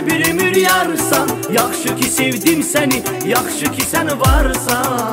bir ömür yarsan. Yaxşı ki sevdim səni, yaxşı ki sən varsan.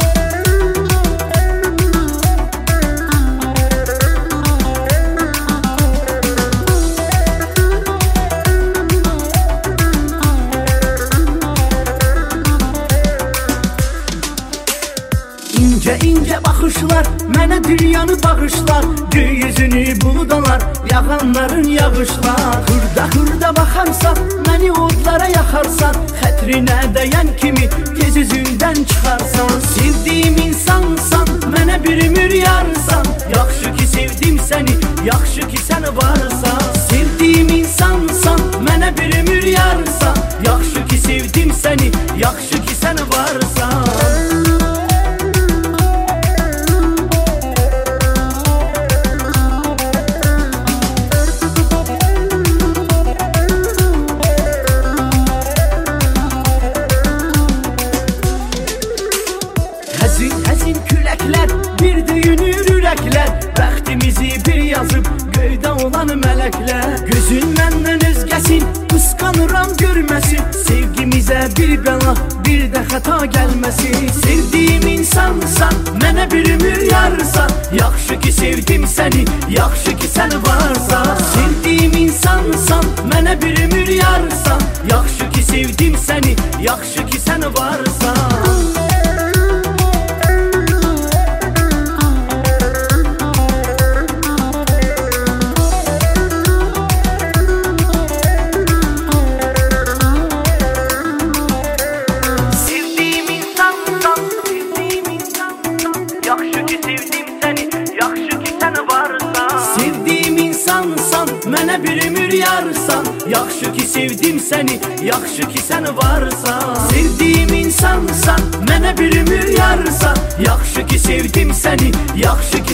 İnce ince bakışlar mənə dünyanı bağışlar. Göy yüzünü buludalar, yağanların yağışlar. Hırda hırda bakarsan, məni odlara yakarsan. Xətrinə dəyən kimi tez üzündən çıxarsan. Sevdiyim insansan, mənə bir ömür yarsan. Yaxşı ki sevdim səni, yaxşı ki sən varsan. Sevdiyim insansan, mənə bir ömür yarsan. Yaxşı ki sevdim səni, yaxşı ki sən varsan. Həzin küləklər, bir döyünür ürəklər. Bəxtimizi bir yazıb göydə olan mələklər. Gözün məndən özgəsin, qısqanıram görməsin. Sevgimizə bir bəla, bir də xəta gəlməsin. Sevdiyim insansan, mənə bir ömür yarsan. Yaxşı ki sevdim səni, yaxşı ki sən varsan. Sevdiyim insansan, mənə bir ömür yarsan. Yaxşı ki sevdim səni, yaxşı ki sən varsan. Sevdiyim insansan, mənə bir ömür yarsan. Yaxşı ki sevdim səni, yaxşı ki sən varsan. Sevdiyim insansan, mənə bir ömür yarsan. Yaxşı ki sevdim səni, yaxşı ki